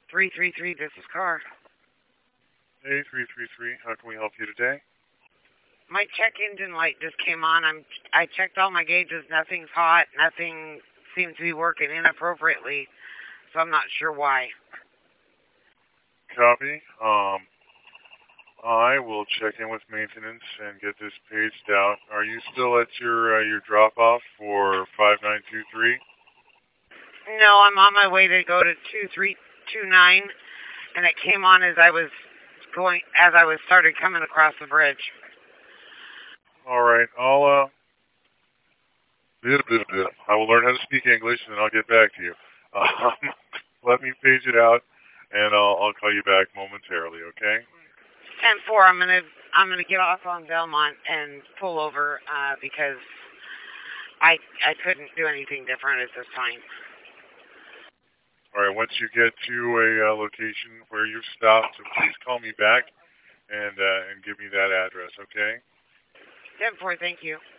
333, this is Car. Hey, 333, how can we help you today? My check engine light just came on. I checked all my gauges. Nothing's hot. Nothing seems to be working inappropriately. So I'm not sure why. Copy. I will check in with maintenance and get this paged out. Are you still at your drop off for 5923? No, I'm on my way to go to 2329, and it came on as I was started coming across the bridge. All right, I will learn how to speak English and then I'll get back to you. Um, let me page it out and I'll call you back momentarily. Okay? 10-4. I'm gonna get off on Belmont and pull over because I couldn't do anything different at this time. All right. Once you get to a location where you've stopped, so please call me back and give me that address. Okay? 10-4. Thank you.